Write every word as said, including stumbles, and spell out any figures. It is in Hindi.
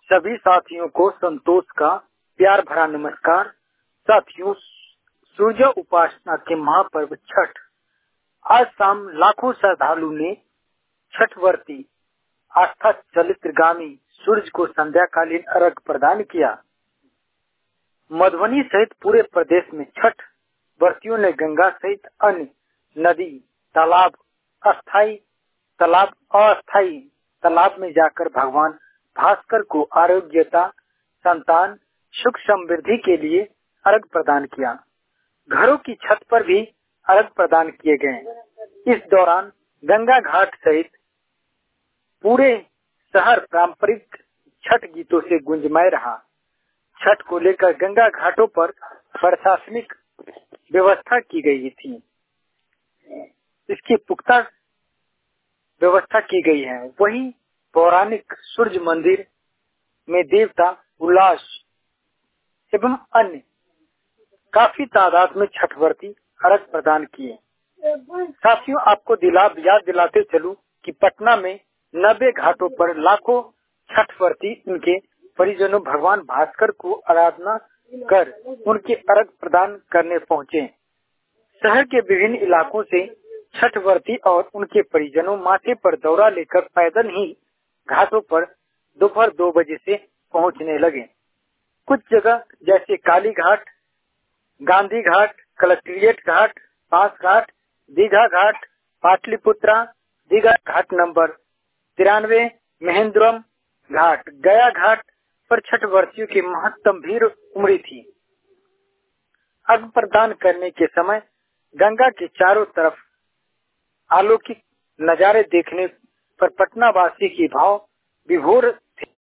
सभी साथियों को संतोष का प्यार भरा नमस्कार। साथियों, सूर्य उपासना के महापर्व छठ आज शाम लाखों श्रद्धालु ने छठ व्रती आस्था चरित्रगामी सूर्य को संध्याकालीन अर्घ प्रदान किया। मधुबनी सहित पूरे प्रदेश में छठ व्रतियों ने गंगा सहित अन्य नदी, तालाब, अस्थायी तालाब अस्थायी तालाब में जाकर भगवान भास्कर को आरोग्यता, संतान, सुख समृद्धि के लिए अर्घ प्रदान किया। घरों की छत पर भी अर्घ प्रदान किए गए। इस दौरान गंगा घाट सहित पूरे शहर पारंपरिक छठ गीतों से गुंजमय रहा। छठ को लेकर गंगा घाटों पर प्रशासनिक व्यवस्था की गई थी। इसकी पुख्ता व्यवस्था की गई है। वहीं पौराणिक सूर्य मंदिर में देवता उल्लास एवं अन्य काफी तादाद में छठ व्रती अर्घ प्रदान किए। साथियों, आपको दिला याद दिलाते चलूं कि पटना में नब्बे घाटों पर लाखों छठ व्रती उनके परिजनों भगवान भास्कर को आराधना कर उनके अर्घ प्रदान करने पहुँचे। शहर के विभिन्न इलाकों से छठ व्रती और उनके परिजनों माथे पर दौरा लेकर पैदल ही घाटों पर दोपहर दो बजे से पहुंचने लगे। कुछ जगह जैसे काली घाट, गांधी घाट, कलेक्ट्रेट घाट, पास घाट, दीघा घाट, पाटलिपुत्रा, दीघा घाट नंबर तिरानवे, महेंद्रम घाट, गया घाट पर छठ व्रतियों की महत्तम भीड़ उमड़ी थी। अर्घ प्रदान करने के समय गंगा के चारों तरफ अलौकिक नजारे देखने पर पटना वासी की भाव विभोर